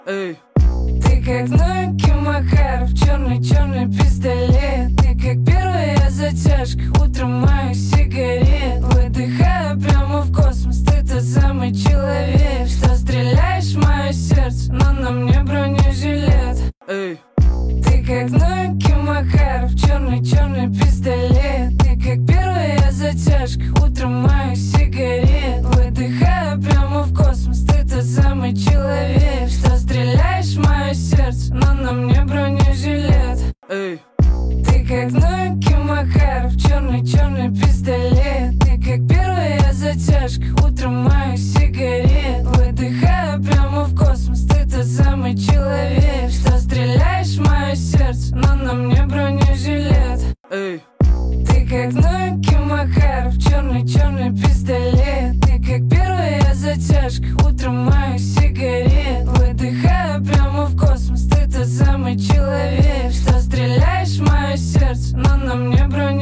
Эй. Ты как Нойки Макаров, черный пистолет. Ты как первая затяжка, утром моих сигарет. Выдыхаю прямо в космос, ты тот самый человек, что стреляешь в мое сердце, но на мне бронежилет. Эй. Ты как Нойки Макаров, черный пистолет. Ты как первая затяжка, утром моих сигарет. Выдыхаю прямо в космос, ты тот самый человек, что стреляешь в мое сердце, но на мне бронежилет. Эй. Ты как Нойки Макаров, черный пистолет. Ты как первая затяжка, утром моих сигарет. Выдыхаю прямо в космос, ты тот самый человек, что стреляешь в мое сердце, но на мне бронежилет. Эй. Ты как Нойки Макаров, черный пистолет. Ты как первая затяжка, утром моих сигарет. Выдыхаю прямо в космос, ты тот самый человек, что стреляешь в мое сердце, но на мне бронежилет.